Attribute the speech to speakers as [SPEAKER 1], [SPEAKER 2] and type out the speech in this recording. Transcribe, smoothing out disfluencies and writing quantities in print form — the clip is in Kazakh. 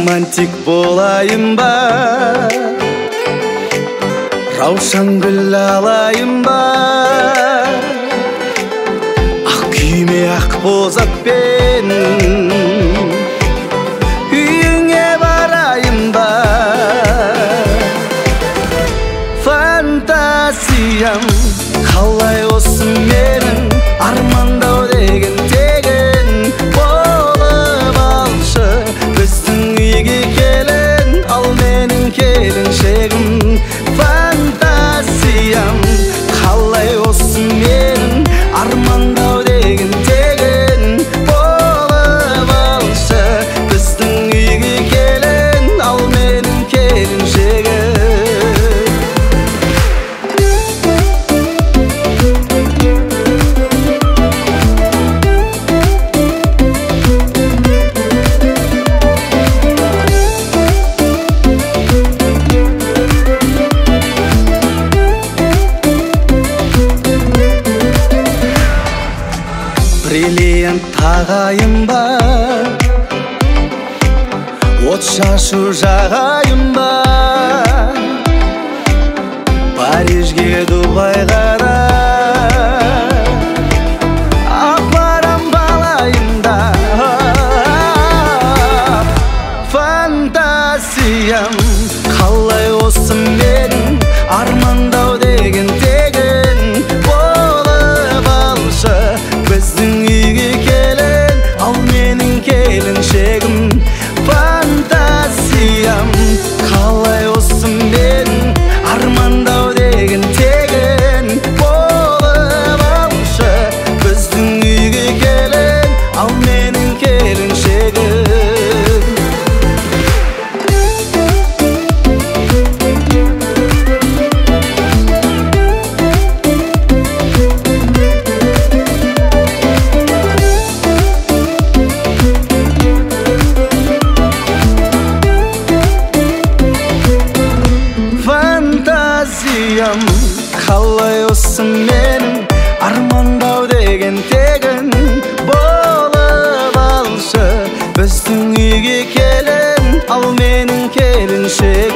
[SPEAKER 1] романтик болайын ба, раушан гүл алайын ба, ақ күйме ақ бозатпен үйіңе барайын ба. Фантазиям қалай осы менің, армандау деген тегін болып алшы. Біздің үйге келін, ал менің келіншегім. Фантазиям қалай осы менің, армандау деген тегін болып алшы. Біздің үйге келін, ал менің келіншегім. Бриллиант тағайын ба, от шашу жағайын ба, Парижге, Дубайға да апарам балайын да. Фантазиям қалай осы менің, армандау деген тегін болып алшы. Біздің үйге келін, ал менің келіншегім. Фантазиям қалай осы менің, армандау деген тегін болып алшы. Біздің үйге келін, ал менің келіншегім. Фантазиям қалай осы менің, армандау деген тегін болып алшы. Біздің үйге келін, ал менің келіншегім.